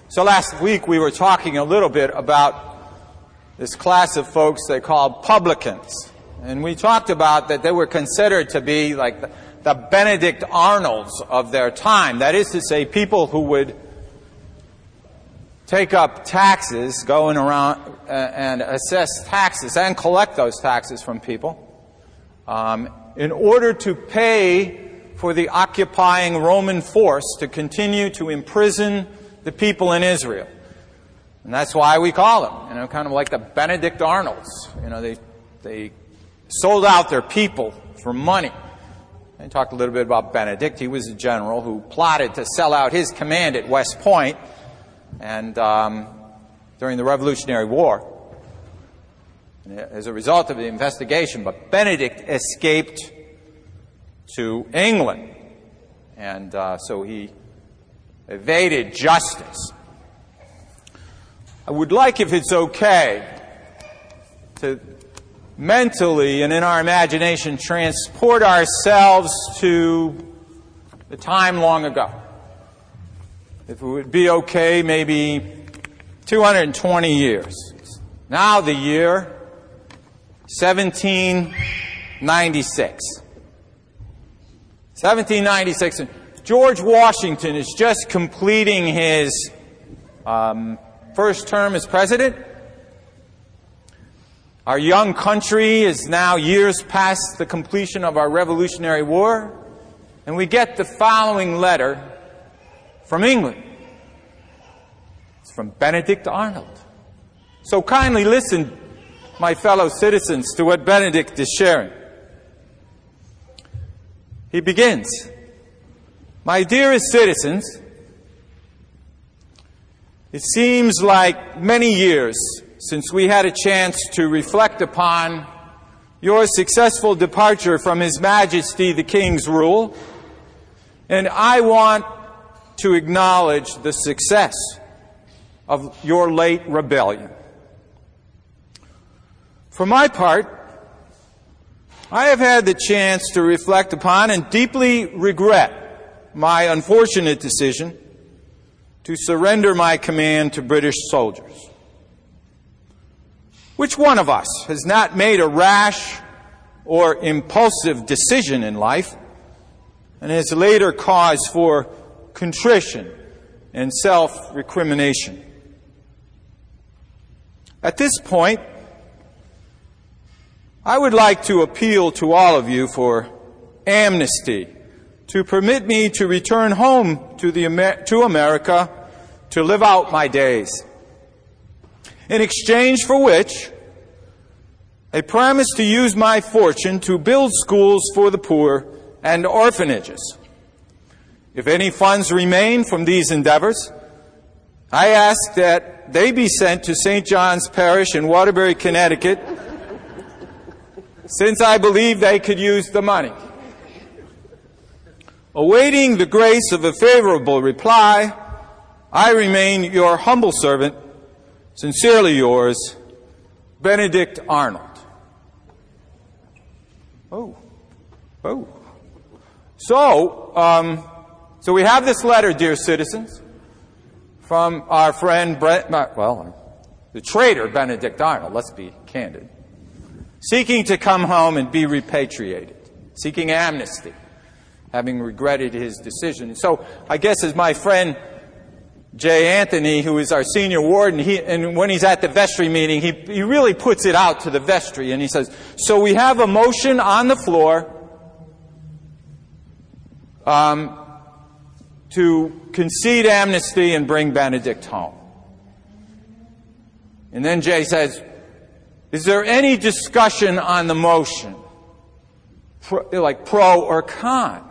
So last week we were talking a little bit about this class of folks they called publicans. And we talked about that they were considered to be like the Benedict Arnolds of their time. That is to say, people who would take up taxes, going around and assess taxes and collect those taxes from people in order to pay for the occupying Roman force to continue to imprison the people in Israel. And that's why we call them, kind of like the Benedict Arnolds. They sold out their people for money. I talked a little bit about Benedict. He was a general who plotted to sell out his command at West Point and during the Revolutionary War. And as a result of the investigation, but Benedict escaped to England, and so he evaded justice. I would like, if it's okay, to mentally and in our imagination transport ourselves to the time long ago. If it would be okay, maybe 220 years. Now the year 1796. 1796. George Washington is just completing his first term as president. Our young country is now years past the completion of our Revolutionary War, and we get the following letter from England. It's from Benedict Arnold. So kindly listen, my fellow citizens, to what Benedict is sharing. He begins, "My dearest citizens, it seems like many years since we had a chance to reflect upon your successful departure from His Majesty the King's rule, and I want to acknowledge the success of your late rebellion. For my part, I have had the chance to reflect upon and deeply regret my unfortunate decision to surrender my command to British soldiers. Which one of us has not made a rash or impulsive decision in life and has later cause for contrition and self-recrimination? At this point, I would like to appeal to all of you for amnesty to permit me to return home to America to live out my days. In exchange for which, I promise to use my fortune to build schools for the poor and orphanages. If any funds remain from these endeavors, I ask that they be sent to St. John's Parish in Waterbury, Connecticut, since I believe they could use the money. Awaiting the grace of a favorable reply, I remain your humble servant, sincerely yours, Benedict Arnold." So we have this letter, dear citizens, from our friend the traitor Benedict Arnold, let's be candid, seeking to come home and be repatriated, seeking amnesty, having regretted his decision. So I guess as my friend Jay Anthony, who is our senior warden, and when he's at the vestry meeting, he really puts it out to the vestry, and he says, "So we have a motion on the floor to concede amnesty and bring Benedict home." And then Jay says, "Is there any discussion on the motion, like pro or con?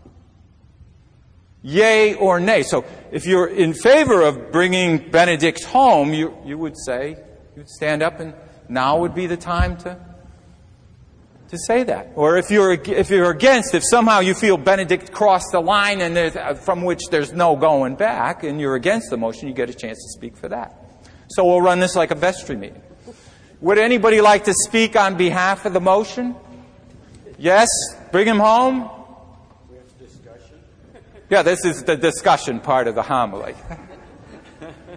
Yay or nay?" So if you're in favor of bringing Benedict home, you would say, you'd stand up, and now would be the time to say that. Or if you're against, if somehow you feel Benedict crossed the line and from which there's no going back, and you're against the motion, you get a chance to speak for that. So we'll run this like a vestry meeting. Would anybody like to speak on behalf of the motion? Yes? Bring him home? We have discussion. Yeah, this is the discussion part of the homily.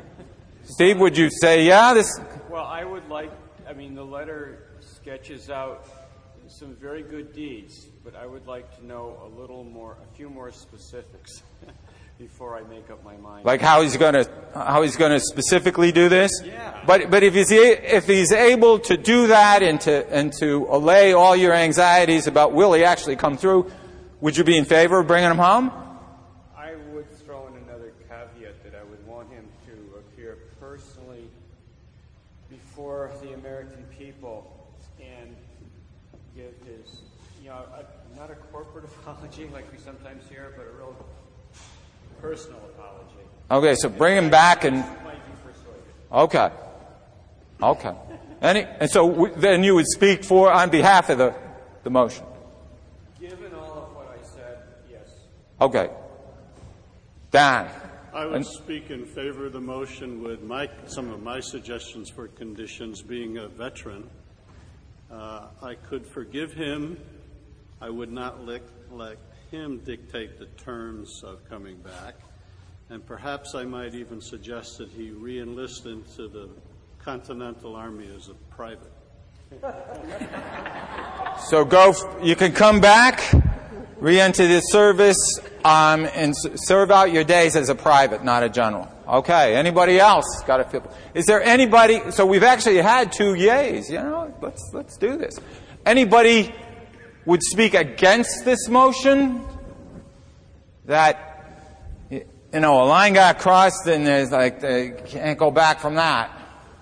Steve, would you say, yeah, this... Well, the letter sketches out some very good deeds, but I would like to know a few more specifics before I make up my mind. Like how he's going to specifically do this? Yeah. But if he's able to do that and to allay all your anxieties about will he actually come through, would you be in favor of bringing him home? I would throw in another caveat that I would want him to appear personally before the American people and give his, not a corporate apology like we sometimes hear, but a real personal apology. Okay, so bring him back and... Might be persuaded. Okay. And so then you would speak on behalf of the motion? Given all of what I said, yes. Okay. Dan? I would speak in favor of the motion with some of my suggestions for conditions. Being a veteran, I could forgive him. I would not let him dictate the terms of coming back. And perhaps I might even suggest that he re-enlist into the Continental Army as a private. So you can come back, re-enter the service, and serve out your days as a private, not a general. Okay, anybody else got a feel? Is there anybody, so we've actually had 2 yays, let's do this. Anybody would speak against this motion? That, a line got crossed and there's they can't go back from that.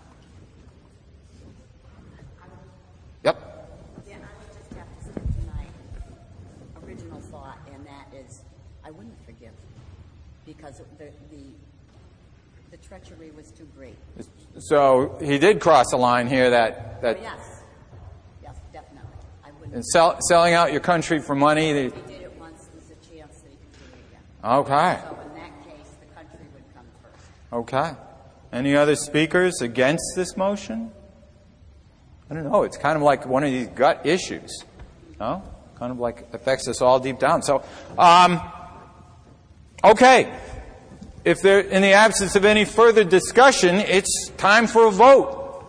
Yep. Yeah, I would just have to stick to my original thought, and that is, I wouldn't forgive because the treachery was too great. So he did cross a line here that Oh, yes, definitely. I wouldn't. and selling out your country for money. If he did it once, there's a chance that he could do it again. Okay. So in that case, the country would come first. Okay. Any other speakers against this motion? I don't know. It's kind of like one of these gut issues. No? Kind of like affects us all deep down. So, okay. If there, in the absence of any further discussion, it's time for a vote.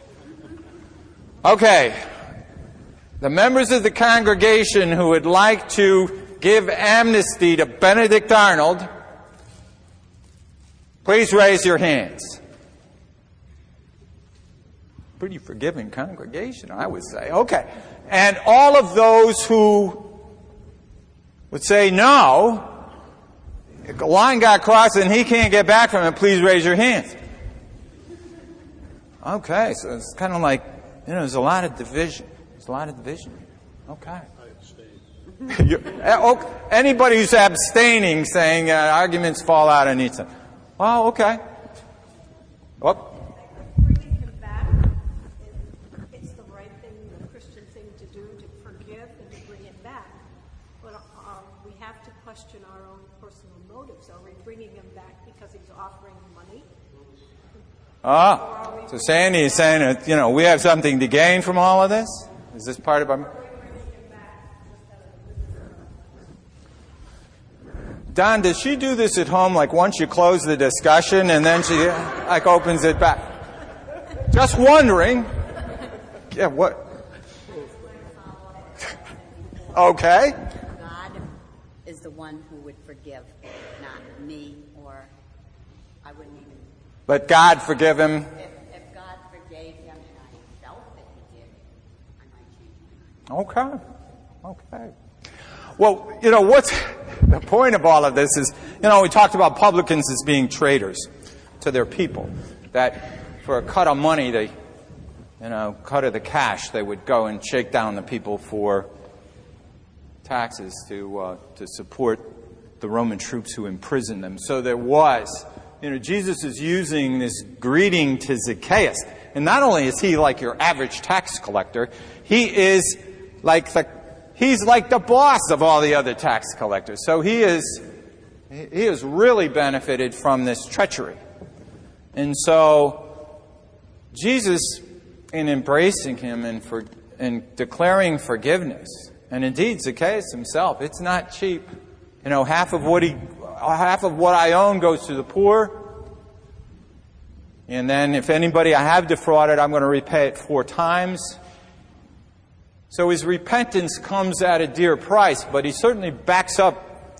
Okay. The members of the congregation who would like to give amnesty to Benedict Arnold, please raise your hands. Pretty forgiving congregation, I would say. Okay. And all of those who would say no, if the line got crossed and he can't get back from it, please raise your hands. Okay, so it's kind of like, there's a lot of division. There's a lot of division. Okay. I abstain. Anybody who's abstaining, saying arguments fall out on each side. Well, okay. Whoop. Bringing him back, it's the right thing, the Christian thing to do, to forgive and to bring him back. But we have to question our own personal motives. Are we bringing him back because he's offering money? So Sandy is saying that, we have something to gain from all of this? Is this part of our... Don, does she do this at home, like once you close the discussion and then she opens it back? Just wondering. Yeah, what? Okay. God is the one who would forgive, not me, or I wouldn't even. Let God forgive him. If God forgave him and I felt that he did, I might change my mind. Okay. Well, what's the point of all of this is, we talked about publicans as being traitors to their people. That for a cut of money, cut of the cash, they would go and shake down the people for taxes to support the Roman troops who imprisoned them. So there was, Jesus is using this greeting to Zacchaeus. And not only is he like your average tax collector, he is like he's like the boss of all the other tax collectors. So he has really benefited from this treachery. And so Jesus, in embracing him and declaring forgiveness, and indeed Zacchaeus himself, it's not cheap. half of what I own goes to the poor. And then if anybody I have defrauded, I'm going to repay it 4 times. So his repentance comes at a dear price, but he certainly backs up,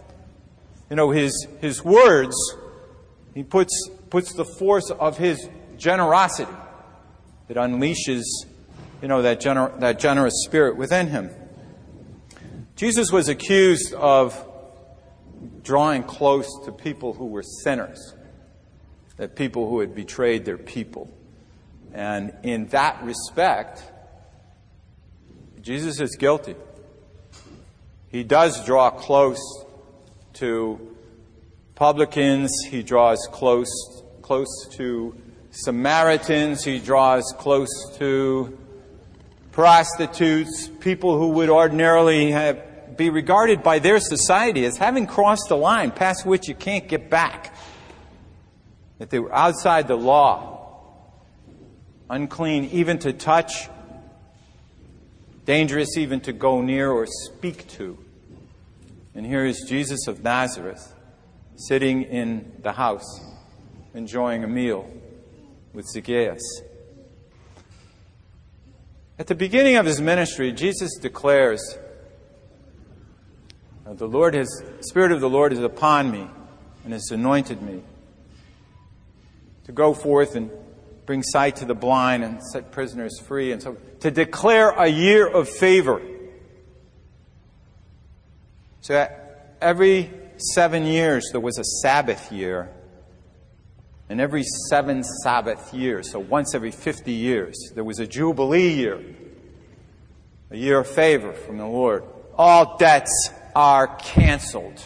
his words. He puts the force of his generosity that unleashes, that generous spirit within him. Jesus was accused of drawing close to people who were sinners, that people who had betrayed their people. And in that respect, Jesus is guilty. He does draw close to publicans. He draws close to Samaritans. He draws close to prostitutes, people who would ordinarily be regarded by their society as having crossed the line past which you can't get back. That they were outside the law, unclean even to touch, dangerous even to go near or speak to. And here is Jesus of Nazareth sitting in the house, enjoying a meal with Zacchaeus. At the beginning of his ministry, Jesus declares, the Spirit of the Lord is upon me and has anointed me to go forth and bring sight to the blind and set prisoners free, and so to declare a year of favor. So every 7 years there was a Sabbath year, and every 7 Sabbath years, so once every 50 years, there was a Jubilee year, a year of favor from the Lord. All debts are canceled.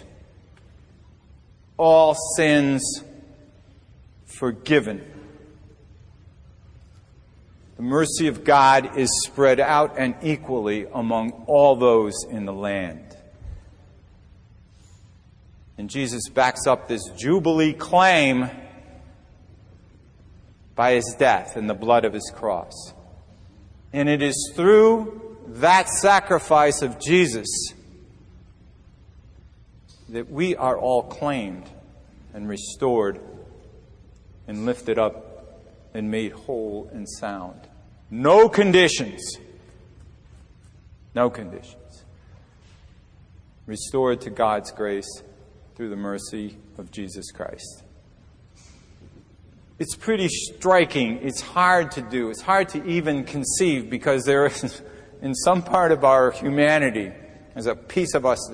All sins forgiven. The mercy of God is spread out and equally among all those in the land. And Jesus backs up this Jubilee claim by his death and the blood of his cross. And it is through that sacrifice of Jesus that we are all claimed and restored and lifted up and made whole and sound. No conditions. No conditions. Restored to God's grace through the mercy of Jesus Christ. It's pretty striking. It's hard to do. It's hard to even conceive, because there is, in some part of our humanity, there's a piece of us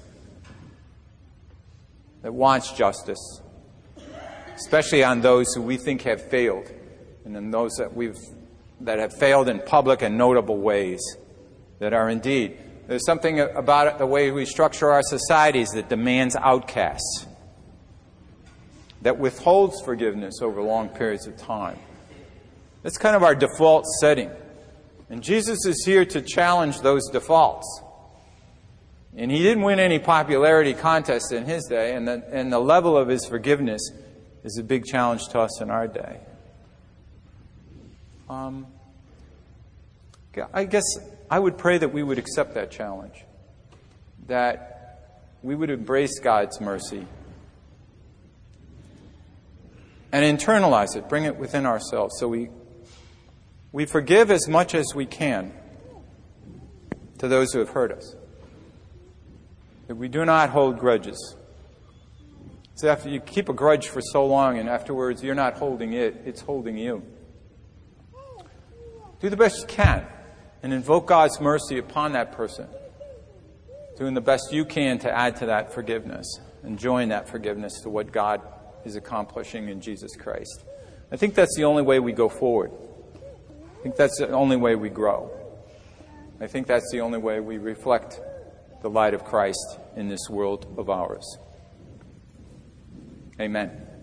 that wants justice, especially on those who we think have failed, and in those that have failed in public and notable ways, that are indeed. There's something about it, the way we structure our societies, that demands outcasts, that withholds forgiveness over long periods of time. That's kind of our default setting. And Jesus is here to challenge those defaults. And he didn't win any popularity contests in his day, and the level of his forgiveness is a big challenge to us in our day. I guess I would pray that we would accept that challenge, that we would embrace God's mercy and internalize it, bring it within ourselves, so we forgive as much as we can to those who have hurt us. That we do not hold grudges. So after you keep a grudge for so long and afterwards you're not holding it, it's holding you. Do the best you can and invoke God's mercy upon that person, doing the best you can to add to that forgiveness and join that forgiveness to what God is accomplishing in Jesus Christ. I think that's the only way we go forward. I think that's the only way we grow. I think that's the only way we reflect the light of Christ in this world of ours. Amen.